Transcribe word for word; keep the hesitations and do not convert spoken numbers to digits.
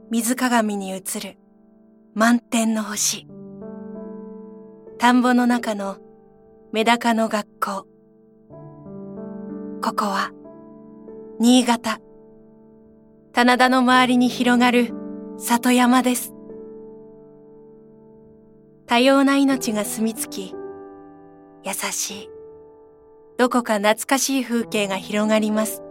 水鏡に映る満天の星。田んぼの中のメダカの学校。ここは新潟。棚田の周りに広がる里山です。多様な命が住み着き、優しい、どこか懐かしい風景が広がります。